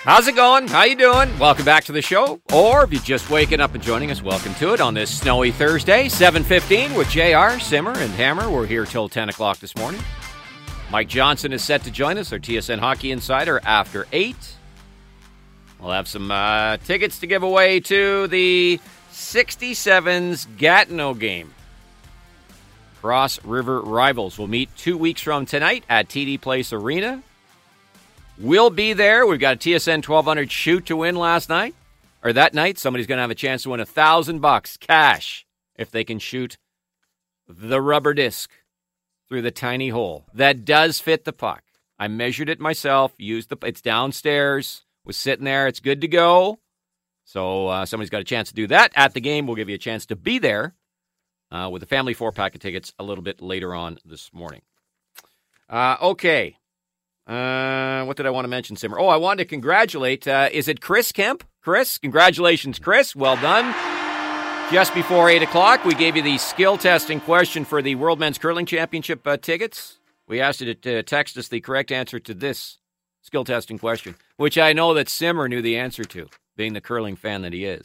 How's it going? How you doing? Welcome back to the show. Or if you're just waking up and joining us, welcome to it on this snowy Thursday, 7:15 with JR, Simmer, and Hammer. We're here till 10 o'clock this morning. Mike Johnson is set to join us, our TSN Hockey Insider, after 8. We'll have some tickets to give away to the 67's Gatineau game. Cross River Rivals will meet 2 weeks from tonight at TD Place Arena. We'll be there. We've got a TSN 1200 shoot to win that night. Somebody's going to have a chance to win $1,000 cash if they can shoot the rubber disc through the tiny hole. That does fit the puck. I measured it myself. It's downstairs. Was sitting there. It's good to go. So somebody's got a chance to do that at the game. We'll give you a chance to be there with a family 4-pack of tickets a little bit later on this morning. Okay. What did I want to mention, Simmer? I wanted to congratulate, is it Chris Kemp? Chris, congratulations, Chris. Well done. Just before 8 o'clock, we gave you the skill testing question for the World Men's Curling Championship tickets. We asked you to text us the correct answer to this skill testing question, which I know that Simmer knew the answer to, being the curling fan that he is.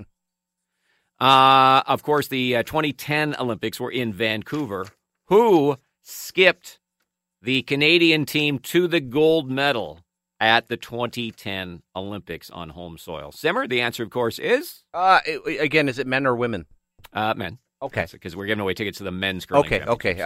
Of course, the 2010 Olympics were in Vancouver. Who skipped the Canadian team to the gold medal at the 2010 Olympics on home soil? Simmer, the answer, of course, is? Again, is it men or women? Men. Okay. Because we're giving away tickets to the men's curling Okay.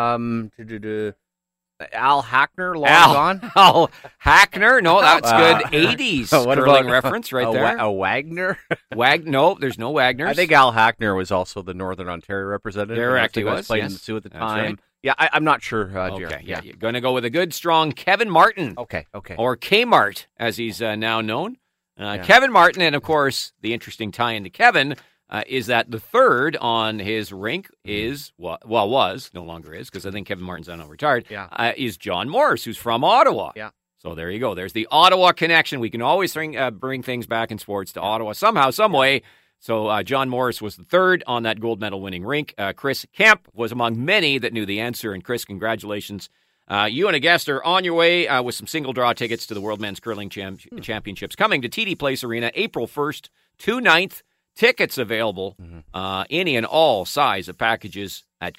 championship. Al Hackner, gone? Al Hackner? No, that's good. 80s curling reference right there. A Wagner? No, there's no Wagners. I think Al Hackner was also the Northern Ontario representative. Correct, he was. Played in the Sioux at the time. Right. Yeah, I'm not sure. Okay, yeah. You're going to go with a good, strong Kevin Martin. Okay. Or Kmart, as he's now known. Kevin Martin, and of course, the interesting tie-in to Kevin is that the third on his rink was, no longer is, because I think Kevin Martin's now retired, is John Morris, who's from Ottawa. Yeah. So there you go. There's the Ottawa connection. We can always bring things back in sports to Ottawa somehow, some way. So John Morris was the third on that gold medal winning rink. Chris Kemp was among many that knew the answer. And Chris, congratulations. You and a guest are on your way with some single draw tickets to the World Men's Curling Championships coming to TD Place Arena April 1st to 9th. Tickets available, any and all size of packages at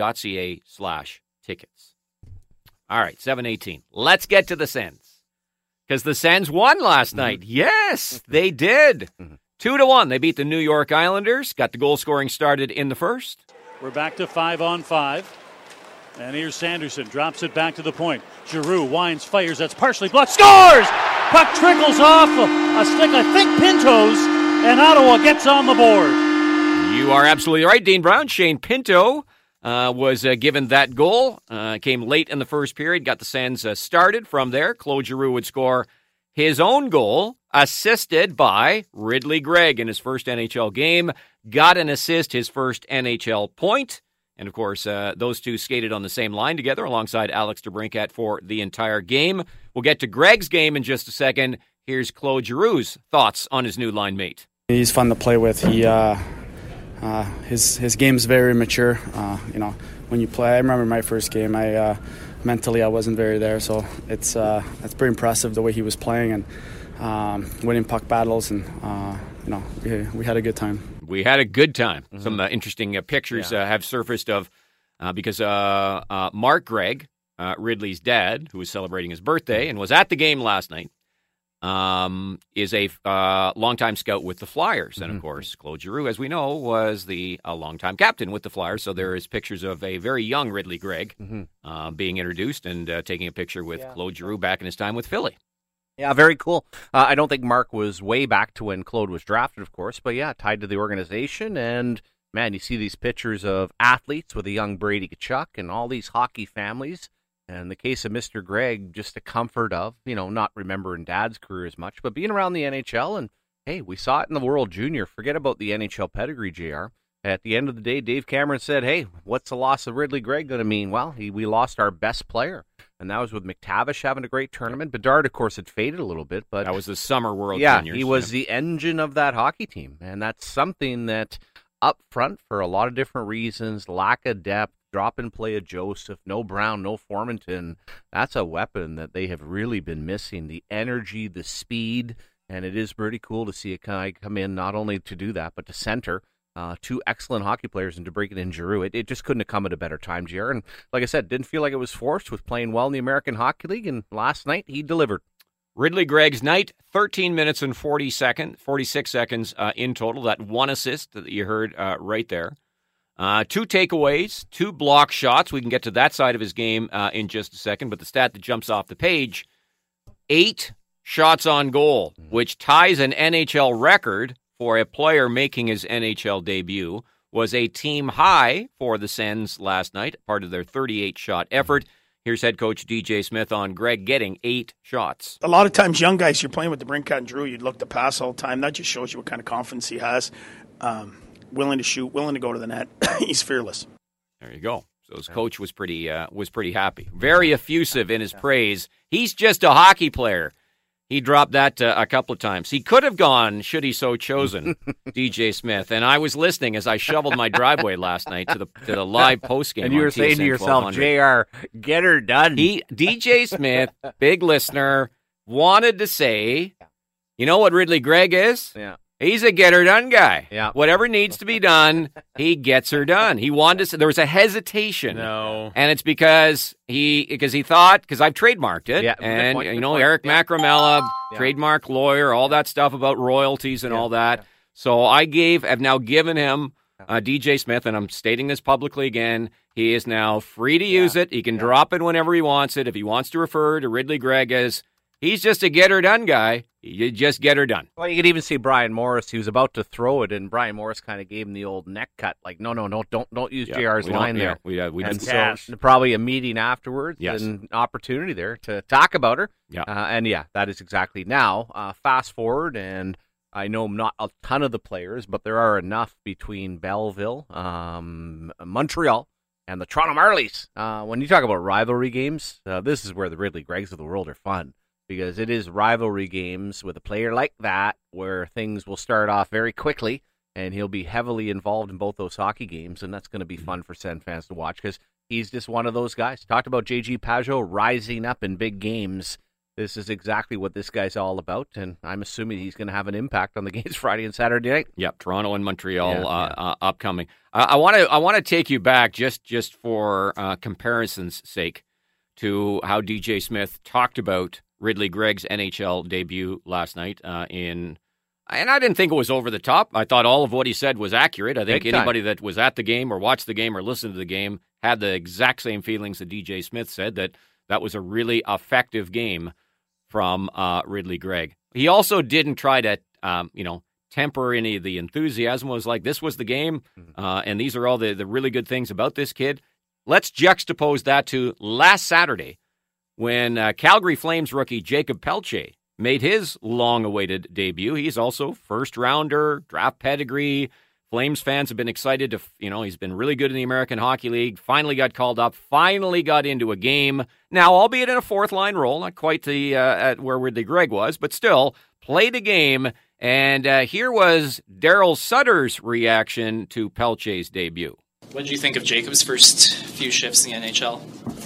curling.ca/tickets. All right, 7:18. Let's get to the Sens. Because the Sens won last night. Yes, they did. 2-1. They beat the New York Islanders. Got the goal scoring started in the first. We're back to 5-on-5. And here's Sanderson. Drops it back to the point. Giroux winds, fires. That's partially blocked. Scores! Puck trickles off a stick. I think Pinto's. And Ottawa gets on the board. You are absolutely right, Dean Brown. Shane Pinto was given that goal. Came late in the first period. Got the Sens started from there. Claude Giroux would score his own goal, assisted by Ridley Gregg in his first NHL game. Got an assist, his first NHL point. And, of course, those two skated on the same line together alongside Alex DeBrincat for the entire game. We'll get to Gregg's game in just a second. Here's Claude Giroux's thoughts on his new line mate. He's fun to play with. His game's very mature. When you play, I remember my first game. Mentally I wasn't very there, so it's pretty impressive the way he was playing and winning puck battles, and we had a good time. We had a good time. Some interesting pictures have surfaced of because Mark Gregg, Ridley's dad, who was celebrating his birthday and was at the game last night, is a longtime scout with the Flyers. And, of course, Claude Giroux, as we know, was a longtime captain with the Flyers. So there is pictures of a very young Ridley Gregg being introduced and taking a picture with Claude Giroux back in his time with Philly. Yeah, very cool. I don't think Mark was way back to when Claude was drafted, of course, but tied to the organization. And, man, you see these pictures of athletes with a young Brady Tkachuk and all these hockey families. And in the case of Mr. Gregg, just the comfort of, not remembering Dad's career as much, but being around the NHL. And, hey, we saw it in the World Junior. Forget about the NHL pedigree, JR. At the end of the day, Dave Cameron said, hey, what's the loss of Ridley Gregg going to mean? Well, we lost our best player. And that was with McTavish having a great tournament. Bedard, of course, had faded a little bit. But that was the summer World Juniors. Yeah, he was the engine of that hockey team. And that's something that up front, for a lot of different reasons, lack of depth, drop and play a Joseph, no Brown, no Formanton. That's a weapon that they have really been missing. The energy, the speed, and it is pretty cool to see a guy come in not only to do that, but to center two excellent hockey players and to break it in Giroux. It just couldn't have come at a better time, JR. And like I said, didn't feel like it was forced with playing well in the American Hockey League, and last night he delivered. Ridly Gregg's night, 13 minutes and 46 seconds in total. That one assist that you heard right there. 2 takeaways, 2 block shots. We can get to that side of his game in just a second, but the stat that jumps off the page, 8 shots on goal, which ties an NHL record for a player making his NHL debut, was a team high for the Sens last night, part of their 38-shot effort. Here's head coach DJ Smith on Gregg getting 8 shots. A lot of times, young guys, you're playing with the Brinkat and Giroux, you'd look to pass all the time. That just shows you what kind of confidence he has. Willing to shoot, willing to go to the net. He's fearless. There you go. So his coach was pretty happy. Very effusive in his praise. He's just a hockey player. He dropped that a couple of times. He could have gone, should he so chosen, DJ Smith. And I was listening as I shoveled my driveway last night to the live postgame. And you were saying to yourself, JR, get her done. DJ Smith, big listener, wanted to say, you know what Ridly Gregg is? Yeah. He's a get-her-done guy. Yeah. Whatever needs to be done, he gets her done. He wanted to. There was a hesitation. No. And it's because he thought, because I've trademarked it. Yeah, and, good point. Eric Macramella, trademark lawyer, all that stuff about royalties and all that. Yeah. So I've now given him DJ Smith, and I'm stating this publicly again, he is now free to use it. He can drop it whenever he wants it. If he wants to refer to Ridly Gregg as, he's just a get-her-done guy. You just get her done. Well, you could even see Brian Morris. He was about to throw it, and Brian Morris kind of gave him the old neck cut. Like, no, don't use JR's line there. We and didn't. So probably a meeting afterwards and opportunity there to talk about her. Yeah. And that is exactly now. Fast forward, and I know not a ton of the players, but there are enough between Belleville, Montreal, and the Toronto Marlies. When you talk about rivalry games, this is where the Ridly Greggs of the world are fun. Because it is rivalry games with a player like that where things will start off very quickly, and he'll be heavily involved in both those hockey games, and that's going to be fun for Sen fans to watch because he's just one of those guys. Talked about J.G. Pajot rising up in big games. This is exactly what this guy's all about, and I'm assuming he's going to have an impact on the games Friday and Saturday night. Yep, Toronto and Montreal upcoming. I want to take you back just for comparison's sake to how DJ Smith talked about Ridly Gregg's NHL debut last night and I didn't think it was over the top. I thought all of what he said was accurate. I think anybody that was at the game or watched the game or listened to the game had the exact same feelings that DJ Smith said, that was a really effective game from Ridly Gregg. He also didn't try to, temper any of the enthusiasm. It was like, this was the game, and these are all the really good things about this kid. Let's juxtapose that to last Saturday, when Calgary Flames rookie Jacob Pelche made his long-awaited debut. He's also first-rounder, draft pedigree. Flames fans have been excited to, he's been really good in the American Hockey League, finally got called up, finally got into a game. Now, albeit in a fourth-line role, not quite at where Ridly Gregg was, but still played a game. And here was Daryl Sutter's reaction to Pelche's debut. What did you think of Jacob's first few shifts in the NHL?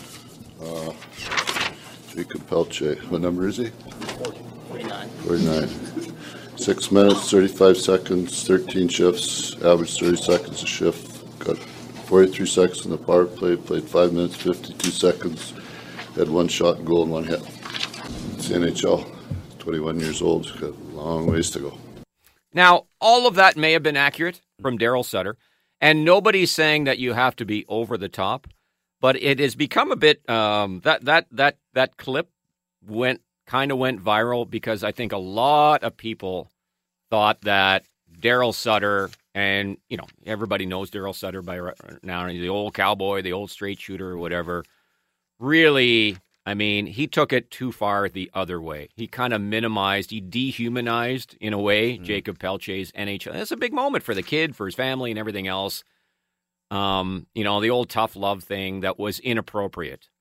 Jacob Pelche. What number is he? 49. 6 minutes, 35 seconds, 13 shifts, average 30 seconds a shift. Got 43 seconds in the power play, played 5 minutes, 52 seconds. Had 1 shot and goal and 1 hit. It's the NHL. 21 years old. Got a long ways to go. Now, all of that may have been accurate from Daryl Sutter, and nobody's saying that you have to be over the top. But it has become a bit that clip went viral because I think a lot of people thought that Daryl Sutter, and everybody knows Daryl Sutter by now, the old cowboy, the old straight shooter, or whatever. Really, he took it too far the other way. He kind of minimized, he dehumanized in a way Jacob Pelche's NHL. It's a big moment for the kid, for his family, and everything else. The old tough love thing that was inappropriate.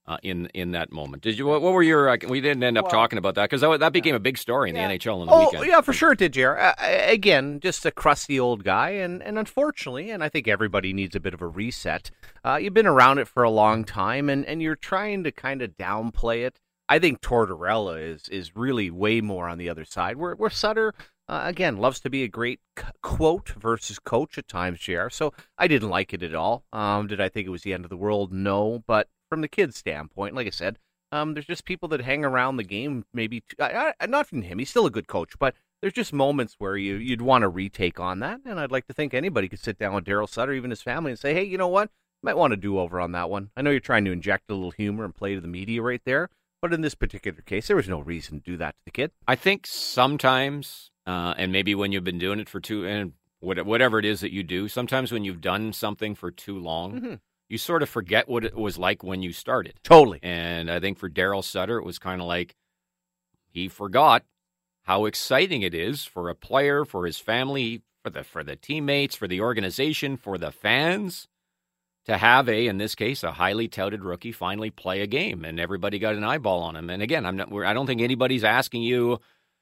in that moment. Did you? What were your? We didn't end up talking about that because that became a big story in the NHL on the weekend. Yeah, for sure it did, JR. Again, just a crusty old guy, and unfortunately, and I think everybody needs a bit of a reset. You've been around it for a long time, and you're trying to kind of downplay it. I think Tortorella is really way more on the other side. Where Sutter, again, loves to be a great quote versus coach at times, JR. So I didn't like it at all. Did I think it was the end of the world? No, but from the kid's standpoint, like I said, there's just people that hang around the game. Maybe not from him; he's still a good coach, but there's just moments where you'd want to retake on that. And I'd like to think anybody could sit down with Daryl Sutter, even his family, and say, "Hey, you know what? Might want to do over on that one." I know you're trying to inject a little humor and play to the media right there, but in this particular case, there was no reason to do that to the kid. I think sometimes, and maybe when you've been doing it for whatever it is that you do, sometimes when you've done something for too long. You sort of forget what it was like when you started. Totally. And I think for Daryl Sutter, it was kind of like he forgot how exciting it is for a player, for his family, for the teammates, for the organization, for the fans to have in this case, a highly touted rookie finally play a game, and everybody got an eyeball on him. And again, I don't think anybody's asking you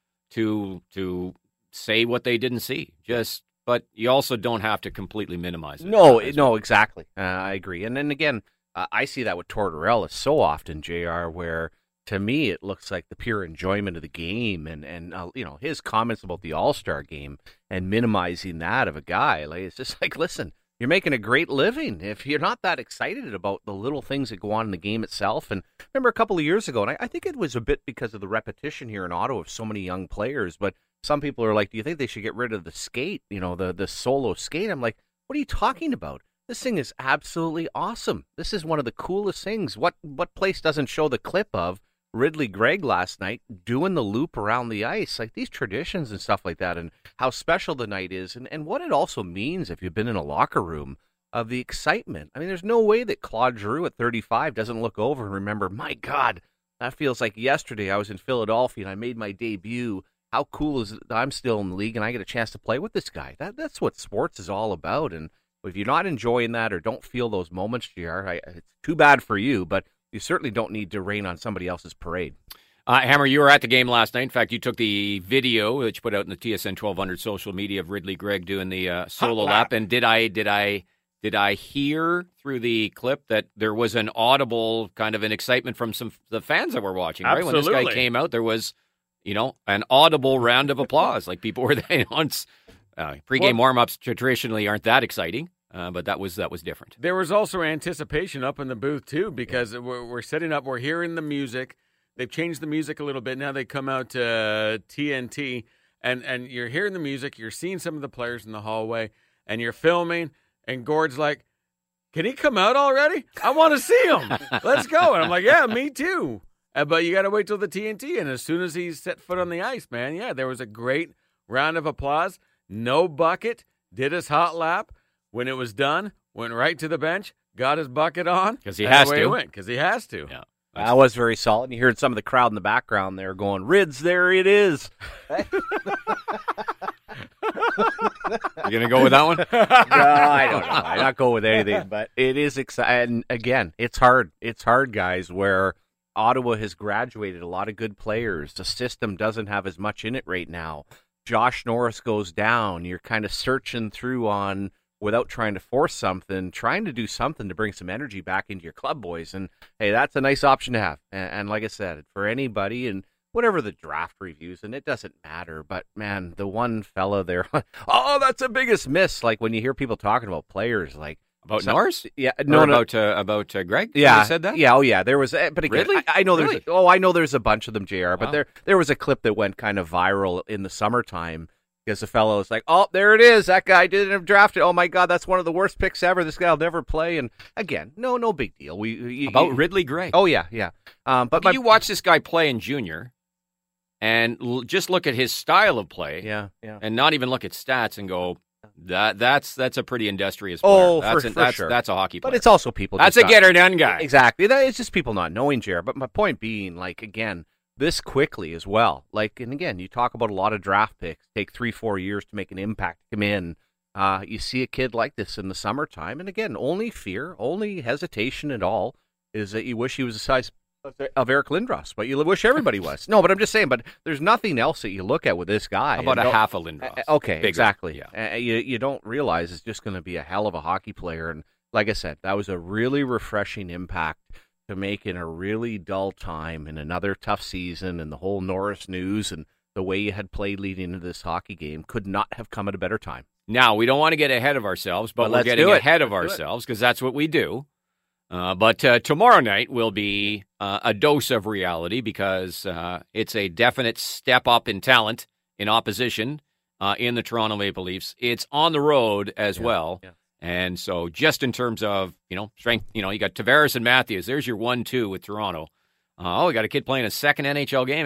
to say what they didn't see. But you also don't have to completely minimize it. No, exactly. I agree. And then again, I see that with Tortorella so often, JR, where to me it looks like the pure enjoyment of the game and his comments about the All-Star game and minimizing that of a guy. Like, it's just like, listen, you're making a great living. If you're not that excited about the little things that go on in the game itself. And remember a couple of years ago, and I think it was a bit because of the repetition here in Ottawa of so many young players, but some people are like, do you think they should get rid of the skate, the solo skate? I'm like, what are you talking about? This thing is absolutely awesome. This is one of the coolest things. What place doesn't show the clip of Ridley Gregg last night doing the loop around the ice? Like these traditions and stuff like that, and how special the night is, and what it also means if you've been in a locker room of the excitement. I mean, there's no way that Claude Giroux at 35 doesn't look over and remember, my God, that feels like yesterday I was in Philadelphia and I made my debut. How cool is it that I'm still in the league and I get a chance to play with this guy? That's what sports is all about. And if you're not enjoying that or don't feel those moments, JR, it's too bad for you, but you certainly don't need to rain on somebody else's parade. Hammer, you were at the game last night. In fact, you took the video that you put out in the TSN 1200 social media of Ridley Gregg doing the solo lap. And did I hear through the clip that there was an audible kind of an excitement from the fans that were watching? Right? Absolutely. When this guy came out, there was an audible round of applause. Like people were there once. Pre-game warm-ups traditionally aren't that exciting, but that was different. There was also anticipation up in the booth, too, because we're setting up, we're hearing the music. They've changed the music a little bit. Now they come out to TNT, and you're hearing the music. You're seeing some of the players in the hallway, and you're filming, and Gord's like, can he come out already? I want to see him. Let's go. And I'm like, yeah, me too. But you got to wait till the TNT, and as soon as he set foot on the ice, man, yeah, there was a great round of applause. No bucket, did his hot lap. When it was done, went right to the bench, got his bucket on. Because he has to. Because he has to. Yeah. That was very solid. You heard some of the crowd in the background there going, Rids, there it is. You going to go with that one? No, I don't know. I not go with anything, but it is exciting. Again, it's hard. It's hard, guys, where Ottawa has graduated a lot of good players. The system doesn't have as much in it right now. Josh Norris goes down. You're kind of searching through on, without trying to force something, trying to do something to bring some energy back into your club, boys. And, hey, that's a nice option to have. And like I said, for anybody, and whatever the draft reviews, and it doesn't matter, but, man, the one fella there, oh, that's the biggest miss. Like, when you hear people talking about players, like, about Norris? Yeah, no, about Gregg. Yeah, you said that. Yeah, oh yeah. There was, but again, really? I know there's. Really? I know there's a bunch of them, JR. Wow. But there was a clip that went kind of viral in the summertime because the fellow was like, "Oh, there it is. That guy didn't have drafted. Oh my God, that's one of the worst picks ever. This guy'll never play." And again, no big deal. About Ridley Gregg. Oh yeah. But you watch this guy play in junior, and just look at his style of play. Yeah. And not even look at stats and go, That's a pretty industrious player. Oh, that's sure. That's a hockey player. But it's also people. That's a get-her-done guy. Exactly. It's just people not knowing, Jared. But my point being, like, again, this quickly as well. Like, and again, you talk about a lot of draft picks take 3-4 years to make an impact, come in. You see a kid like this in the summertime, and again, only fear, only hesitation at all. is that you wish he was the size of Eric Lindros, but you wish everybody was. No, but I'm just saying, but there's nothing else that you look at with this guy. How about a half a Lindros? Okay, Bigger. exactly. Yeah. You don't realize it's just going to be a hell of a hockey player. And like I said, that was a really refreshing impact to make in a really dull time in another tough season, and the whole Norris news and the way you had played leading into this hockey game could not have come at a better time. Now, we don't want to get ahead of ourselves, but we're let's getting do it. ahead of Let's do it. ourselves because that's what we do. But tomorrow night will be a dose of reality because it's a definite step up in talent in opposition in the Toronto Maple Leafs. It's on the road as well. Yeah. And so just in terms of, strength, you got Tavares and Matthews. There's your 1-2 with Toronto. We got a kid playing a second NHL game,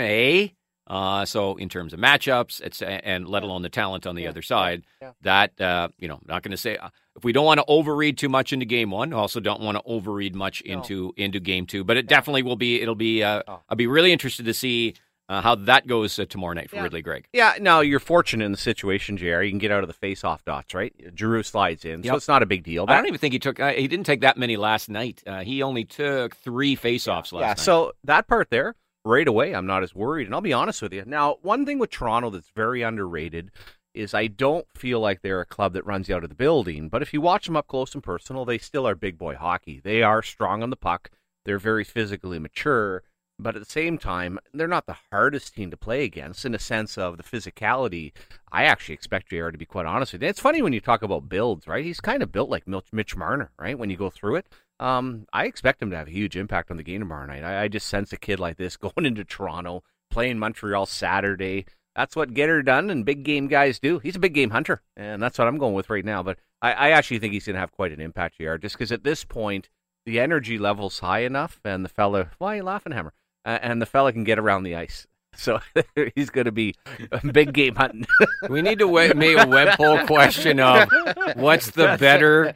eh? So in terms of matchups, and let alone the talent on the other side, that, not going to say, if we don't want to overread too much into game one, also don't want to overread much into game two, but it definitely will be, I'll be really interested to see how that goes tomorrow night for Ridley Greig. Yeah, now you're fortunate in the situation, JR. You can get out of the face-off dots, right? Giroux slides in, so it's not a big deal. I don't even think he didn't take that many last night. He only took 3 face-offs last night. So that part there, right away, I'm not as worried. And I'll be honest with you. Now, one thing with Toronto that's very underrated is I don't feel like they're a club that runs you out of the building. But if you watch them up close and personal, they still are big boy hockey. They are strong on the puck. They're very physically mature. But at the same time, they're not the hardest team to play against in a sense of the physicality. I actually expect JR to be quite honest with you. It's funny when you talk about builds, right? He's kind of built like Mitch Marner, right? When you go through it. I expect him to have a huge impact on the game tomorrow night. I just sense a kid like this going into Toronto, playing Montreal Saturday. That's what get her done and big game guys do. He's a big game hunter, and that's what I'm going with right now. But I actually think he's going to have quite an impact here, just because at this point, the energy level's high enough, and the fella, why are you laughing, Hammer? And the fella can get around the ice. So he's going to be big game hunting. We need to make a web poll question of what's the better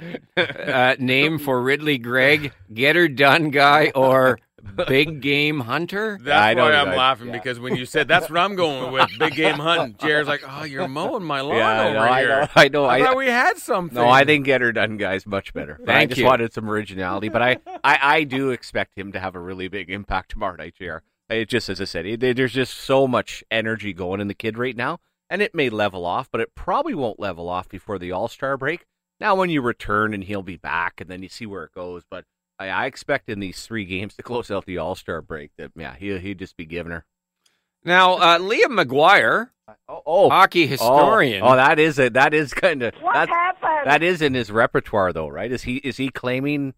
name for Ridley Greig, get her done guy or big game hunter? That's why I'm laughing because when you said that's what I'm going with, big game hunting, Jared's like, oh, you're mowing my lawn over here. I know. I thought we had something. No, I think get her done guy's much better. I just you. wanted some originality, but I do expect him to have a really big impact tomorrow night, JR. It just, as I said, there's just so much energy going in the kid right now, and it may level off, but it probably won't level off before the All-Star break. Now, when you return and he'll be back, and then you see where it goes, but I expect in these 3 games to close out the All-Star break that, he'd just be giving her. Now, Liam McGuire, hockey historian. That is kind of what happened? That is in his repertoire, though, right? Is he claiming?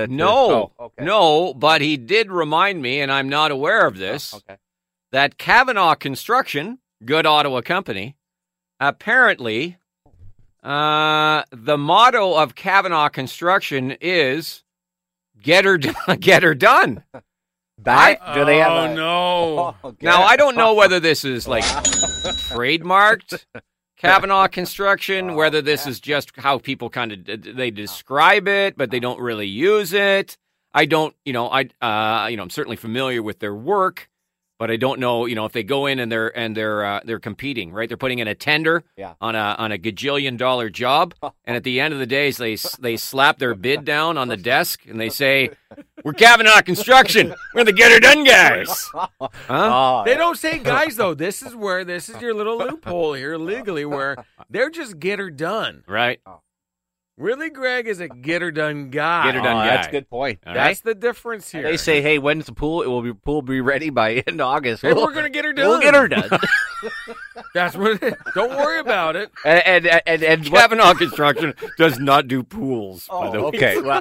No, but he did remind me, and I'm not aware of this, that Kavanaugh Construction, good Ottawa company, apparently the motto of Kavanaugh Construction is get her done. Do they have no. Now, I don't know whether this is like trademarked Kavanaugh Construction, whether this is just how people kind of they describe it, but they don't really use it. I don't, I'm certainly familiar with their work, but I don't know, if they go in and they're competing, right? They're putting in a tender on a $gajillion job, and at the end of the day, they slap their bid down on the desk and they say, "We're Kavanaugh Construction. We're the get her done guys." Huh? They don't say guys though. This is your little loophole here legally where they're just get her done. Right. Ridley Greig is a get her done guy. Get her done guy. That's a good point. That's the difference here. They say, "Hey, when's the pool? Pool will be ready by end August." Hey, we're gonna get her done. We'll get her done. That's what. Don't worry about it. And Kavanaugh Construction does not do pools. By the way. Okay. Well,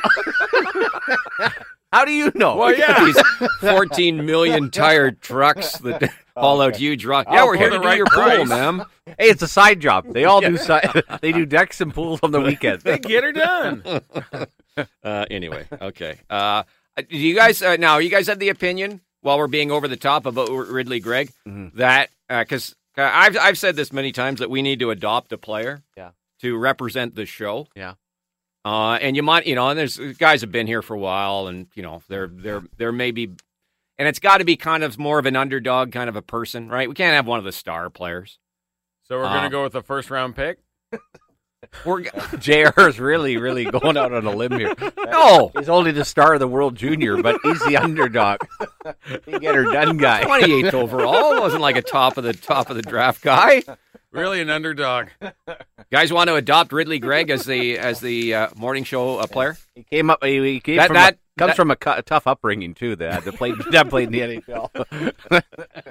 how do you know? Well, yeah, these 14 million tired trucks that haul out huge rock. Yeah, we're here to do your pool, ma'am. Hey, it's a side job. They all do they do decks and pools on the weekends. They get her done. Anyway, okay. Do you guys now? You guys have the opinion while we're being over the top about Ridley Greig that because I've said this many times that we need to adopt a player to represent the show. Yeah. And you might, and there's guys have been here for a while, and there may be, and it's got to be kind of more of an underdog kind of a person, right? We can't have one of the star players. So we're going to go with the first round pick. JR is really, really going out on a limb here. No. He's only the star of the World Junior, but he's the underdog. He get her done guy. 28th overall. Wasn't like a top of the draft guy. Really an underdog. Guys want to adopt Ridley Gregg as the morning show player? He came up. He came from a tough upbringing too. That played in the NHL.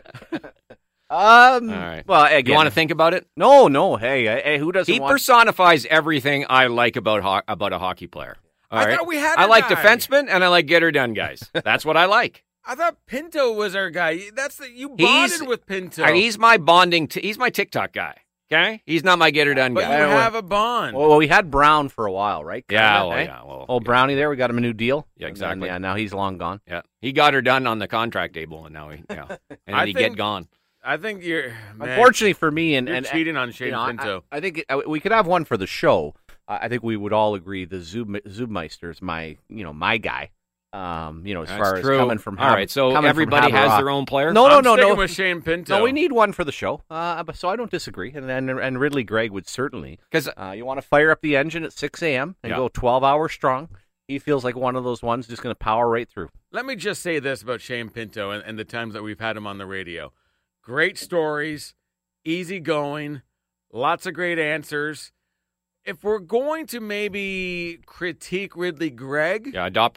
All right. Well, again, you want to think about it? No. Hey, who doesn't? He personifies everything I like about a hockey player. All right? thought we had I a like guy. defensemen and I like get her done guys. That's what I like. I thought Pinto was our guy. You bonded with Pinto. He's my he's my TikTok guy. Okay, he's not my get her done but guy. you have a bond. Well, we had Brown for a while, right? Well, Brownie there. We got him a new deal. Yeah, exactly. And, now he's long gone. Yeah, he got her done on the contract table, and now and then he get gone. I think you're. Unfortunately for me, you're cheating on Shane Pinto. I think we could have one for the show. I think we would all agree the Zubmeister is my guy. As far as coming from all right, so everybody has their own player. No. Sticking with Shane Pinto. No, we need one for the show. So I don't disagree, and Ridley Gregg would certainly because you want to fire up the engine at 6 a.m. and go 12 hours strong. He feels like one of those ones just going to power right through. Let me just say this about Shane Pinto and the times that we've had him on the radio. Great stories, easygoing, lots of great answers. If we're going to maybe critique Ridley Gregg, adopt,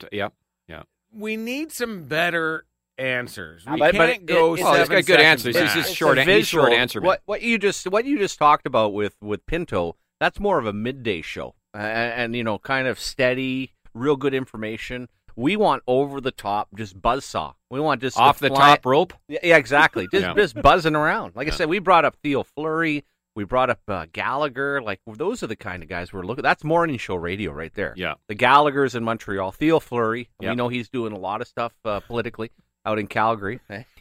we need some better answers. We But can't go. he's got good seconds answers. back. He's just short answer. Man. What you just talked about with Pinto, that's more of a midday show, and kind of steady, real good information. We want over the top, just buzzsaw. We want just off the top rope. Yeah, exactly. Just buzzing around. Like I said, we brought up Theo Fleury. We brought up Gallagher. Like, those are the kind of guys we're looking. That's morning show radio right there. Yeah. The Gallaghers in Montreal. Theo Fleury. Yep. We know he's doing a lot of stuff politically out in Calgary.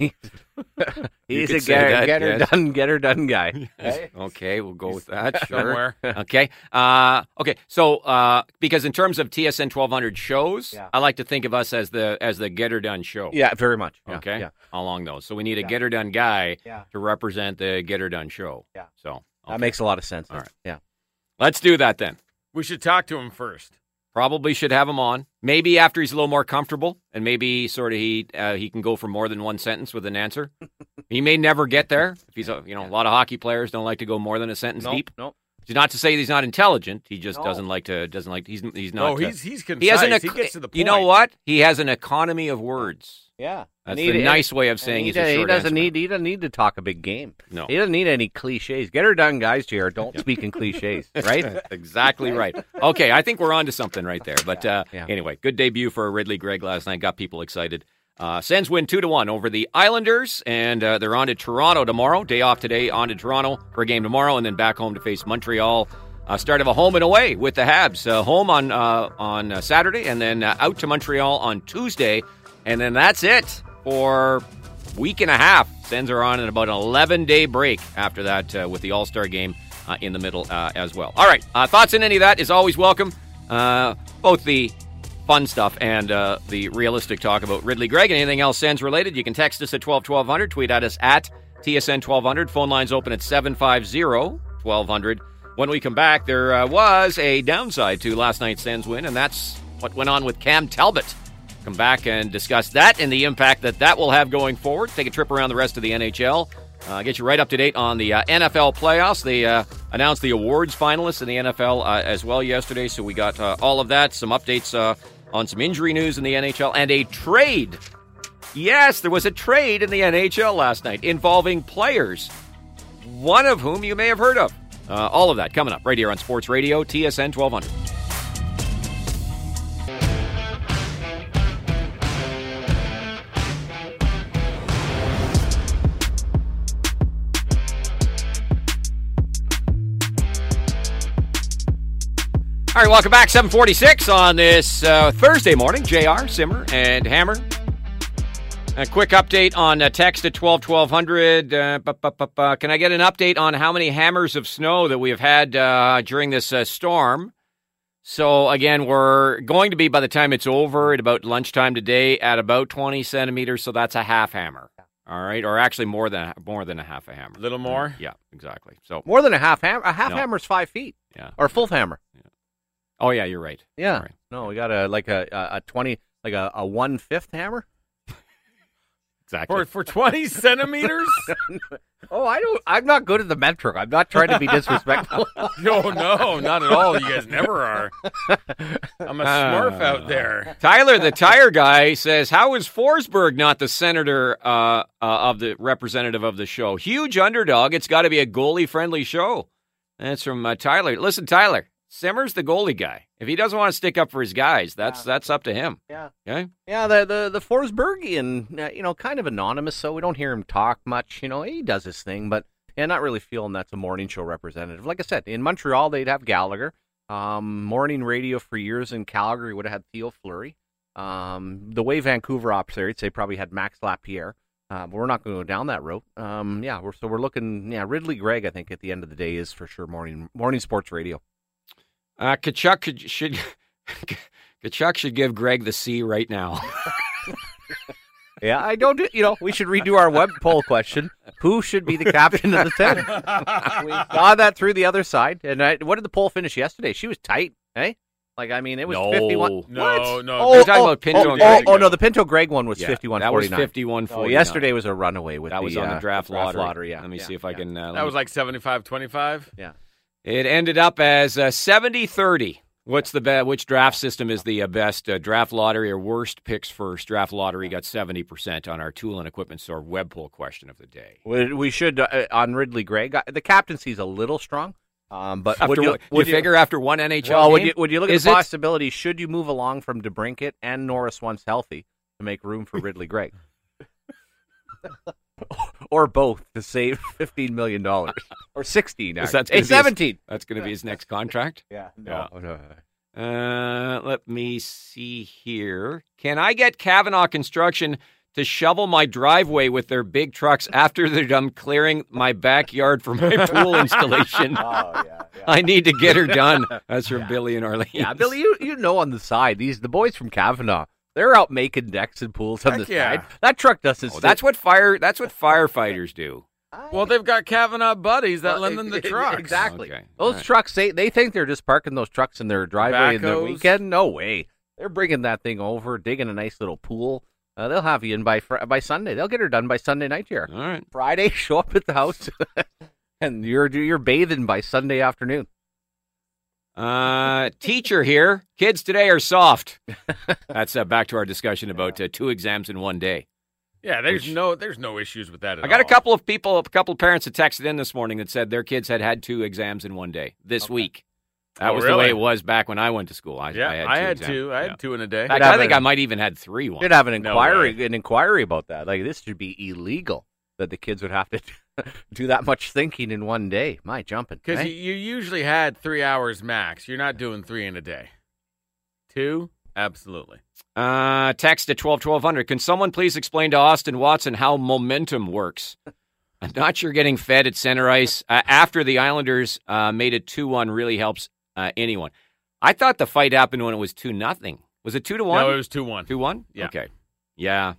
He's a get her done guy. Okay, we'll go with that. Sure. Okay. Okay. So, because in terms of TSN 1200 shows, I like to think of us as the get her done show. Yeah, very much. Yeah. Okay. Yeah. Along those. So we need a get her done guy to represent the get her done show. Yeah. So that makes a lot of sense. All right. Yeah. Let's do that then. We should talk to him first. Probably should have him on. Maybe after he's a little more comfortable, and maybe sort of he can go for more than one sentence with an answer. He may never get there. If he's a lot of hockey players don't like to go more than a sentence deep. Nope. It's not to say he's not intelligent. He just doesn't like. He's not. No, he's concise. He gets to the point. You know what? He has an economy of words. Yeah, that's a nice way of saying he's a short answer. He doesn't need to talk a big game. No, he doesn't need any cliches. Get her done, guys. JR, don't speak in cliches. Right? Exactly right. Okay, I think we're on to something right there. But anyway, good debut for Ridley Gregg last night. Got people excited. Sens win 2-1 over the Islanders, and they're on to Toronto tomorrow. Day off today, on to Toronto for a game tomorrow, and then back home to face Montreal. Start of a home and away with the Habs. Home on Saturday, and then out to Montreal on Tuesday. And then that's it for a week and a half. Sens are on about an 11-day break after that with the All-Star game in the middle as well. All right, thoughts on any of that is always welcome. Both the fun stuff and the realistic talk about Ridley Gregg and anything else Sens related. You can text us at 1200, tweet at us at TSN 1200. Phone lines open at 750-1200. When we come back, there was a downside to last night's Sens win, and that's what went on with Cam Talbot. Come back and discuss that and the impact that will have going forward. Take a trip around the rest of the NHL. Get you right up to date on the NFL playoffs. They announced the awards finalists in the NFL as well yesterday, so we got all of that. Some updates on some injury news in the NHL and a trade. Yes, there was a trade in the NHL last night involving players, one of whom you may have heard of. All of that coming up right here on Sports Radio, TSN 1200. All right, welcome back. 7:46 on this Thursday morning. JR, Simmer, and Hammer. A quick update on text at 1200. Can I get an update on how many hammers of snow that we have had during this storm? So, again, we're going to be, by the time it's over, at about lunchtime today, at about 20 centimeters, so that's a half hammer. All right, or actually more than a half a hammer. A little more? Yeah, exactly. So More than a half hammer. A half No. hammer's 5 feet. Yeah. Or a full hammer. Oh yeah, you're right. Yeah. All right. No, we got a 20, like a 1/5 hammer. Exactly. For 20 centimeters? Oh, I'm not good at the metric. I'm not trying to be disrespectful. No, not at all. You guys never are. I'm a smurf out there. Tyler, the tire guy, says, "How is Forsberg not the senator of the representative of the show? Huge underdog. It's got to be a goalie-friendly show." That's from Tyler. Listen, Tyler, Simmer's the goalie guy. If he doesn't want to stick up for his guys, that's up to him. Yeah. Okay. Yeah, the Forsbergian, kind of anonymous, so we don't hear him talk much. He does his thing, but not really feeling that's a morning show representative. Like I said, in Montreal, they'd have Gallagher. Morning radio for years in Calgary would have had Theo Fleury. The way Vancouver operates, they probably had Max Lapierre. But we're not going to go down that road. We're looking. Yeah, Ridley Gregg, I think, at the end of the day, is for sure morning sports radio. Kachuk should give Greg the C right now. Yeah, I don't. We should redo our web poll question. Who should be the captain of the 10? We saw that through the other side. And what did the poll finish yesterday? She was tight, eh? It was 51. No. We're talking about Pinto and Greg. Oh, no, the Pinto Greg one was 51-49. That was 51-49. Oh, yesterday was a runaway with that was on the draft lottery. Yeah. Let me see if I can. That was like 75-25? Yeah. It ended up as 70-30. Which draft system is the best? Draft lottery or worst picks first? Draft lottery got 70% on our tool and equipment store web poll question of the day. We should, on Ridley Gregg, the captaincy's a little strong. But would you figure after one NHL game? Would you look at the possibility, should you move along from DeBrincat and Norris once healthy to make room for Ridley Gregg? Or both to save $15 million. Or 16, actually. 17. That's going to be his next contract? Yeah. No. Let me see here. Can I get Kavanaugh Construction to shovel my driveway with their big trucks after they're done clearing my backyard for my pool installation? I need to get her done. That's from Billy in Orleans. Yeah, Billy, you know on the side, the boys from Kavanaugh, they're out making decks and pools on the side. That truck doesn't. That's what firefighters do. Well, they've got Kavanaugh buddies that lend them the trucks. Exactly. Okay. Those trucks, they think they're just parking those trucks in their driveway in the weekend. No way. They're bringing that thing over, digging a nice little pool. They'll have you in by Sunday. They'll get her done by Sunday night here. All right. Friday, show up at the house, and you're bathing by Sunday afternoon. Teacher here. Kids today are soft. That's back to our discussion about 2 exams in one day. Yeah, there's no issues with that at all. I got a couple of parents that texted in this morning that said their kids had 2 exams in one day this week. That was the way it was back when I went to school. I had 2. I had 2 in a day. In fact, I think I might even had 3 once. Should have an inquiry about that. Like, this should be illegal that the kids would have to do that much thinking in one day. My jumping. Because you usually had 3 hours max. You're not doing 3 in a day. 2? Absolutely. Text at 12-1200. Can someone please explain to Austin Watson how momentum works? I'm not sure getting fed at center ice after the Islanders made it 2-1 really helps anyone. I thought the fight happened when it was 2-0. Was it 2-1? No, it was 2-1. 2-1? Yeah. Okay. Yeah.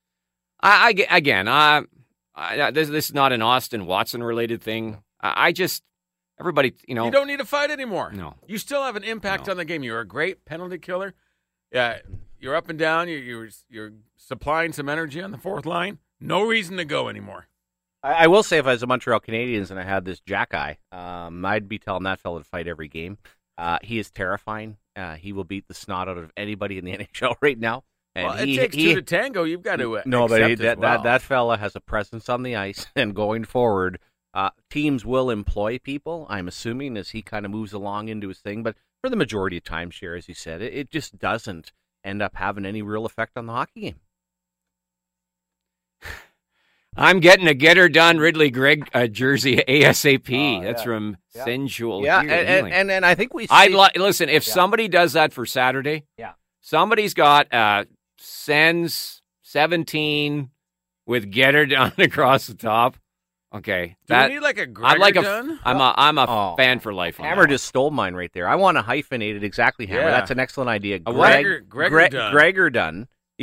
This is not an Austin Watson related thing. Everybody, You don't need to fight anymore. No. You still have an impact on the game. You're a great penalty killer. Yeah, you're up and down. You're supplying some energy on the fourth line. No reason to go anymore. I will say, if I was a Montreal Canadiens and I had this Jack Eye, I'd be telling that fellow to fight every game. He is terrifying. He will beat the snot out of anybody in the NHL right now. And it takes 2 to tango. You've got to that fella has a presence on the ice, and going forward, teams will employ people, I'm assuming, as he kind of moves along into his thing. But for the majority of timeshare, as you said, it just doesn't end up having any real effect on the hockey game. I'm getting a Get Her Done Ridley Gregg jersey ASAP. That's from Sensual. Yeah, and I think we see... Listen, if somebody does that for Saturday, somebody's got Sens 17 with Get Her Done across the top. Okay. Do we need like a Gregor Done? I'm a fan for life. Hammer just stole mine right there. I want to hyphenate it exactly, Hammer. Yeah. That's an excellent idea. Gregor Done. Gregor Done.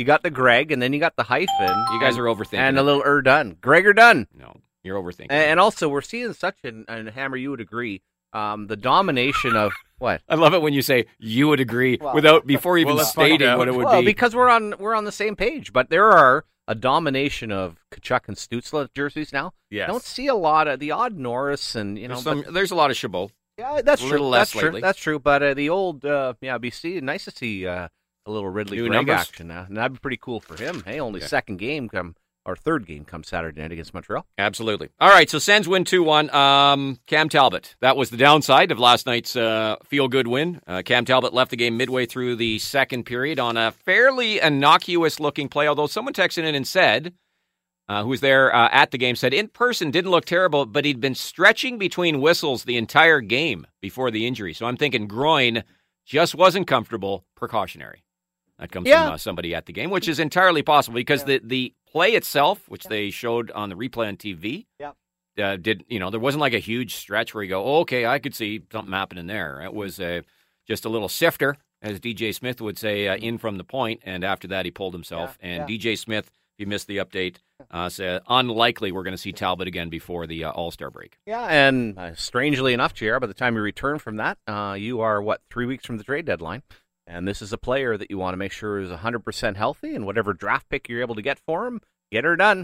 You got the Greg, and then you got the hyphen. You guys are overthinking and it. a little Dunn. Gregor Dunn. No, you're overthinking. And also, we're seeing such and Hammer, you would agree, the domination of what? I love it when you say you would agree before even stating what it would be. Because we're on the same page. But there are a domination of Tkachuk and Stützle jerseys now. Yes. Don't see a lot of the odd Norris and there's a lot of Chabot. Yeah, that's true. little less that's lately. true. That's true. But the old BC, nice to see a little Ridley New Gregg numbers. action now. And that'd be pretty cool for him. Hey, only second game or third game comes Saturday night against Montreal. Absolutely. All right, so Sens win 2-1. Cam Talbot. That was the downside of last night's feel-good win. Cam Talbot left the game midway through the second period on a fairly innocuous-looking play, although someone texted in and said, who was there at the game, said in person didn't look terrible, but he'd been stretching between whistles the entire game before the injury. So I'm thinking groin just wasn't comfortable, precautionary. That comes from somebody at the game, which is entirely possible because the play itself, which they showed on the replay on TV, there wasn't like a huge stretch where you go, okay, I could see something happening there. It was just a little sifter, as DJ Smith would say, in from the point, and after that he pulled himself. DJ Smith, if you missed the update, said unlikely we're going to see Talbot again before the All-Star break. Yeah, and strangely enough, JR, by the time you return from that, you are, 3 weeks from the trade deadline? And this is a player that you want to make sure is 100% healthy, and whatever draft pick you're able to get for him, get her done.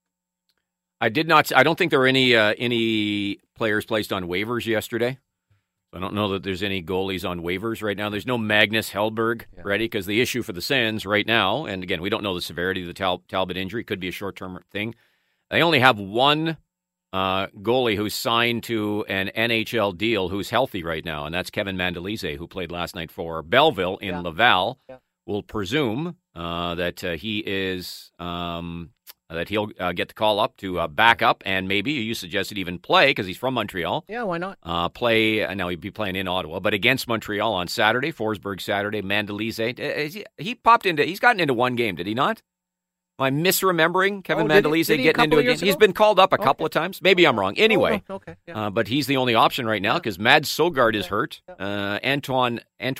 I don't think there were any players placed on waivers yesterday. I don't know that there's any goalies on waivers right now. There's no Magnus Hellberg ready because the issue for the Sens right now, and again, we don't know the severity of the Talbot injury. Could be a short-term thing. They only have one goalie who's signed to an NHL deal who's healthy right now, and that's Kevin Mandolese, who played last night for Belleville in Laval. Yeah. We'll presume that he is that he'll get the call up to back up, and maybe you suggested even play because he's from Montreal. Yeah, why not? Now he'd be playing in Ottawa, but against Montreal on Saturday, Forsberg Saturday. Mandolese, he's gotten into one game, did he not? Am I misremembering Kevin Mandolese getting into a game? He's been called up a couple of times. Maybe I'm wrong. Anyway, but he's the only option right now because Mads Sogard is hurt. Anton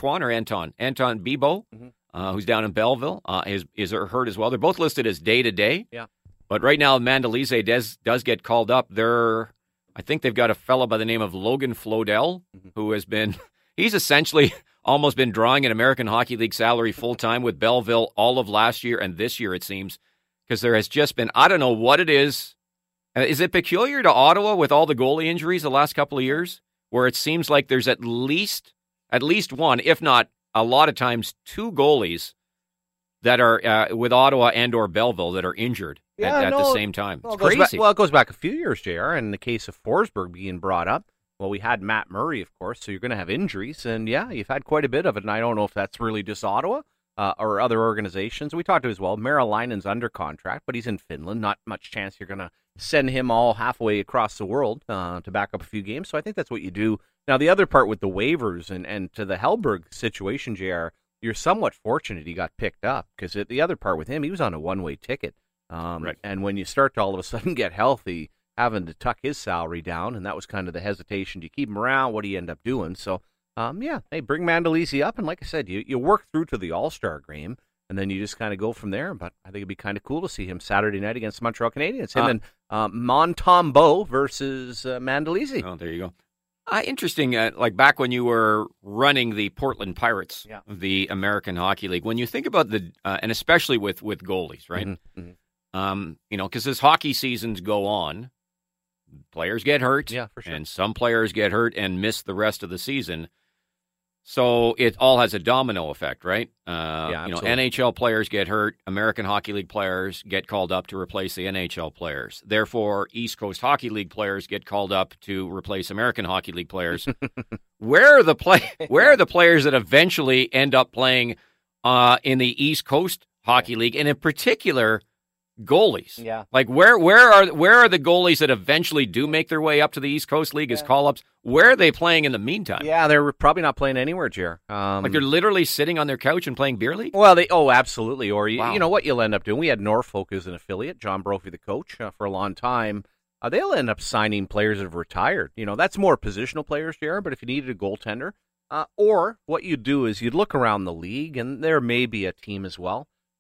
Bibeau, who's down in Belleville, is hurt as well. They're both listed as day-to-day. Yeah. But right now, Mandolese does get called up. I think they've got a fellow by the name of Logan Flodell, who he's essentially almost been drawing an American Hockey League salary full-time with Belleville all of last year and this year, it seems, because there has just been, I don't know what it is. Is it peculiar to Ottawa with all the goalie injuries the last couple of years, where it seems like there's at least one, if not a lot of times, two goalies that are with Ottawa and or Belleville that are injured at the same time. It's crazy. It goes back a few years, JR, in the case of Forsberg being brought up. Well, we had Matt Murray, of course, so you're going to have injuries. And, you've had quite a bit of it. And I don't know if that's really just Ottawa or other organizations. We talked to as well. Merilainen's under contract, but he's in Finland. Not much chance you're going to send him all halfway across the world to back up a few games. So I think that's what you do. Now, the other part with the waivers and to the Hellberg situation, JR, you're somewhat fortunate he got picked up because the other part with him, he was on a one-way ticket. Right. And when you start to all of a sudden get healthy, having to tuck his salary down, and that was kind of the hesitation. Do you keep him around? What do you end up doing? So, they bring Mandolese up, and like I said, you work through to the All-Star game, and then you just kind of go from there. But I think it'd be kind of cool to see him Saturday night against the Montreal Canadiens. Him and Montembeault versus Mandolese. Oh, there you go. Interesting, like back when you were running the Portland Pirates, the American Hockey League, when you think about and especially with goalies, right? Because as hockey seasons go on, players get hurt, for sure. And some players get hurt and miss the rest of the season. So it all has a domino effect, right? NHL players get hurt, American Hockey League players get called up to replace the NHL players. Therefore, East Coast Hockey League players get called up to replace American Hockey League players. Where are the players that eventually end up playing in the East Coast Hockey League, and in particular, goalies? Yeah. Like where are the goalies that eventually do make their way up to the East Coast League as call-ups? Where are they playing in the meantime? Yeah, they're probably not playing anywhere, Jer. Like they're literally sitting on their couch and playing beer league? Well, absolutely. Or you know what you'll end up doing. We had Norfolk as an affiliate, John Brophy, the coach, for a long time. They'll end up signing players that have retired. That's more positional players, Jer, but if you needed a goaltender, or what you do is you'd look around the league, and there may be a team as well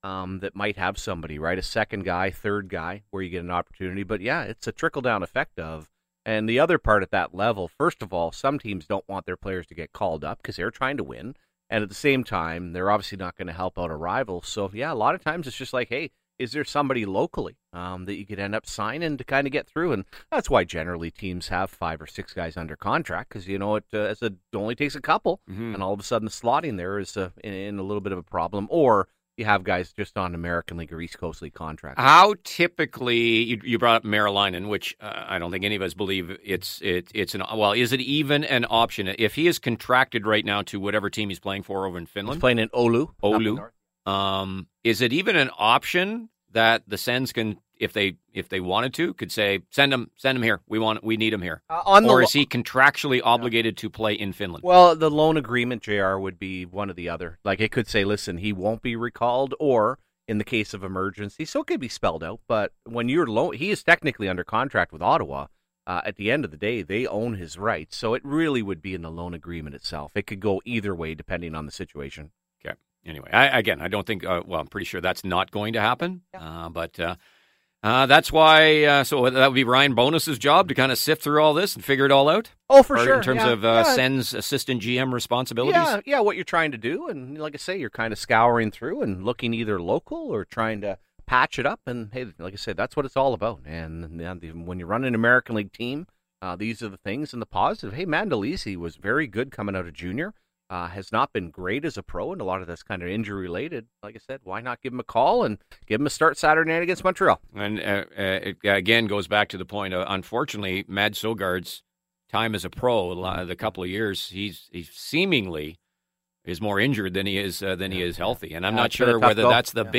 that might have somebody, right? A second guy, third guy, where you get an opportunity. But yeah, it's a trickle-down effect of. And the other part at that level, first of all, some teams don't want their players to get called up because they're trying to win. And at the same time, they're obviously not going to help out a rival. So, yeah, a lot of times it's just like, hey, is there somebody locally that you could end up signing to kind of get through? And that's why generally teams have 5 or 6 guys under contract because, it only takes a couple. Mm-hmm. And all of a sudden the slotting there is in a little bit of a problem. Or you have guys just on American League or East Coast League contracts. How typically, you brought up Merilainen, which I don't think any of us believe is it even an option? If he is contracted right now to whatever team he's playing for over in Finland? He's playing in Oulu. Is it even an option that the Sens can, if they wanted to, could say, send him here. We need him here. Or is he contractually obligated to play in Finland? Well, the loan agreement, JR, would be one or the other. Like it could say, listen, he won't be recalled, or in the case of emergency, so it could be spelled out. But when you're he is technically under contract with Ottawa. At the end of the day, they own his rights, so it really would be in the loan agreement itself. It could go either way depending on the situation. Okay. Anyway, I don't think. I'm pretty sure that's not going to happen. Yeah. But that's why. So that would be Ryan Bonus's job to kind of sift through all this and figure it all out. Oh, for sure. In terms of Sens assistant GM responsibilities. Yeah. What you're trying to do, and like I say, you're kind of scouring through and looking either local or trying to patch it up. And hey, like I said, that's what it's all about. And when you run an American League team, these are the things. And the positive. Hey, Mandolisi was very good coming out of junior. Has not been great as a pro, and a lot of that's kind of injury-related. Like I said, why not give him a call and give him a start Saturday night against Montreal? And it again goes back to the point, unfortunately, Mads Søgaard's time as a pro, the couple of years, he seemingly is more injured than he is healthy. And I'm not sure whether that's the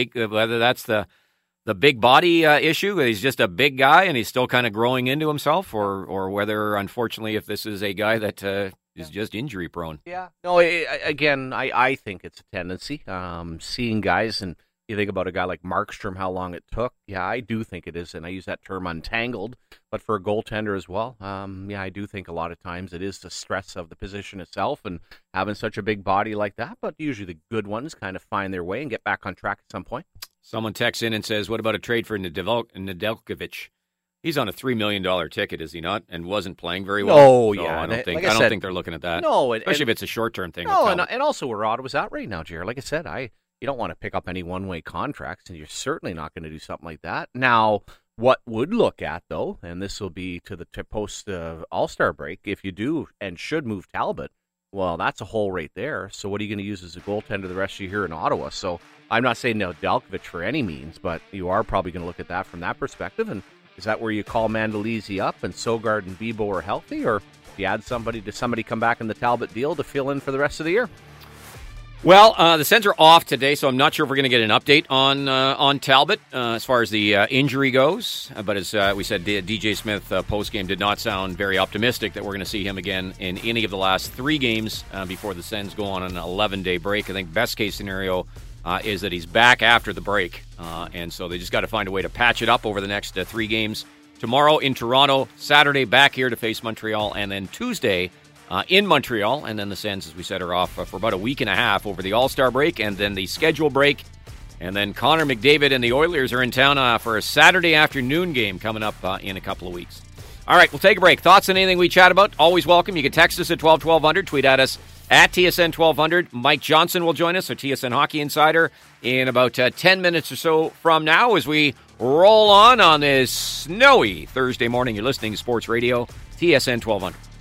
big body issue. He's just a big guy, and he's still kind of growing into himself, or whether, unfortunately, if this is a guy that is just injury prone. Yeah. No, I think it's a tendency. Seeing guys, and you think about a guy like Markstrom, how long it took. Yeah, I do think it is, and I use that term untangled, but for a goaltender as well. I do think a lot of times it is the stress of the position itself and having such a big body like that, but usually the good ones kind of find their way and get back on track at some point. Someone texts in and says, what about a trade for Nedeljkovic? He's on a $3 million ticket, is he not? And wasn't playing very well. Oh, so yeah. I don't think they're looking at that. No, especially if it's a short-term thing. No, and also where Ottawa's at right now, Jared. Like I said, you don't want to pick up any one-way contracts, and you're certainly not going to do something like that. Now, what would look at, though, and this will be to the post All-Star break, if you do and should move Talbot, well, that's a hole right there. So what are you going to use as a goaltender the rest of your year in Ottawa? So I'm not saying Nedeljkovic for any means, but you are probably going to look at that from that perspective. And is that where you call Mandolisi up and Søgaard and Bibo are healthy, or do you add somebody come back in the Talbot deal to fill in for the rest of the year? Well, the Sens are off today, so I'm not sure if we're going to get an update on Talbot as far as the injury goes. But as we said, DJ Smith postgame did not sound very optimistic that we're going to see him again in any of the last 3 games before the Sens go on an 11-day break. I think best case scenario is that he's back after the break. And so they just got to find a way to patch it up over the next 3 games. Tomorrow in Toronto, Saturday back here to face Montreal, and then Tuesday in Montreal. And then the Sens, as we said, are off for about a week and a half over the All-Star break and then the schedule break. And then Connor McDavid and the Oilers are in town for a Saturday afternoon game coming up in a couple of weeks. All right, we'll take a break. Thoughts on anything we chat about? Always welcome. You can text us at 1200, tweet at us at TSN 1200. Mike Johnson will join us, our TSN Hockey Insider, in about 10 minutes or so from now as we roll on this snowy Thursday morning. You're listening to Sports Radio, TSN 1200.